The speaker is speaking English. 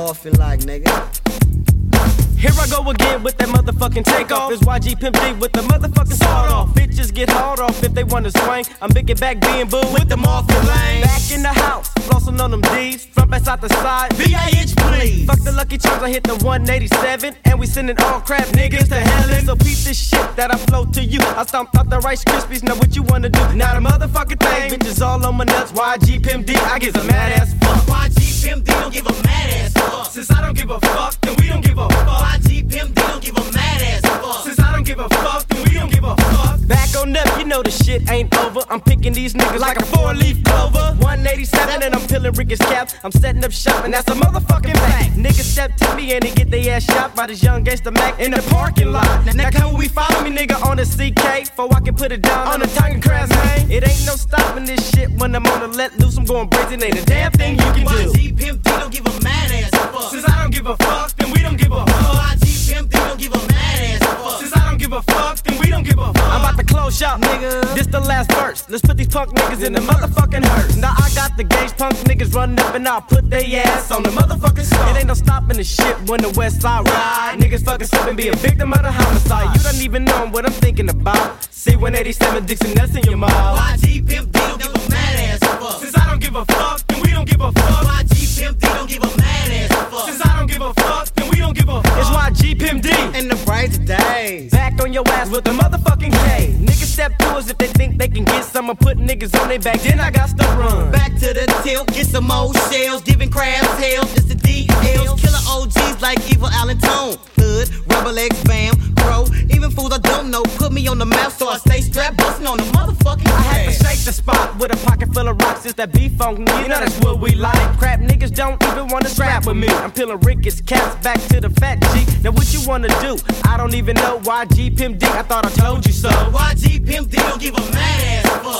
morphing like, nigga? Here I go again with that motherfucking takeoff. It's YG Pimp D with the motherfucking start off. Bitches get hard off if they wanna swing. I'm big and back being boo with the morphin' lane. Back in the house, flossing on them D's. Front back side to side, B.I.H. please. Fuck the Lucky Charms, I hit the 187. And we sending all crap niggas to hell. So piece this shit that I flow to you. I stomped out the Rice Krispies, now what you wanna do? Not a motherfucking thing. Bitches all on my nuts, YG Pimp D, I give a mad ass fuck. YG Pimp D don't give a mad ass fuck. Since I don't give a fuck, then we don't give a fuck. YG Pimp D don't give a mad ass fuck. Since I don't give a fuck, then we don't give a fuck. Back on up, you know the shit ain't over. I'm picking these niggas like a 4-leaf clover. 187 and I'm peeling Ricky's cap. I'm setting up shop and that's a motherfucking fact. Niggas step to me and they get their ass shot by this young gangsta Mac in the parking lot. Now come we follow me, nigga, on the CK, so I can put it down on the tongue crash, man. It ain't no stopping this shit when I'm on the let loose. I'm going brazen, ain't a damn thing you can do. YG Pimp D don't give a mad ass fuck. Since I don't give a fuck, then we don't give a fuck. YG Pimp D don't give a mad ass fuck. Since I don't give a fuck, then we don't give a fuck. I'm about to close shop, nigga. This the last verse. Let's put these punk niggas in the motherfucking hearse. Now I got the gauge, punk niggas running up and I'll put they ass on the motherfucking song. It ain't no stopping the shit when the West Side ride. Niggas fucking slip and be a victim of the homicide. You don't even know what I'm thinking about. C-187 Dixon, that's in your mouth. YG Pimp D don't give a mad ass fuck. Since I don't give a fuck, then we don't give a fuck. YG Pimp D don't give a mad ass fuck. Since I don't give a fuck, then we don't give a fuck. It's YG Pimp D In the bright days. back on your ass with the motherfucking K. Niggas step to us if they think they can get some. I put niggas on their back, then I got to run. Back to the tilt, get some more shells, giving crabs hell, just the DLs. Killer OGs like Evil Allen Tone, Hood, Rebel X, Bam, Pro. Even fools I don't know put me on the map, so I stay strapped, bustin' on the motherfucking I had to ass. shake the spot with a pocket full of rocks. It's that B-funk, you know that's what we like. Crap niggas don't even wanna scrap with me. I'm peeling Ricky's caps back to the fat G. Now what you wanna do? I don't even know. YG Pimp D, I thought I told you so. YG Pimp D don't give a mad ass fuck.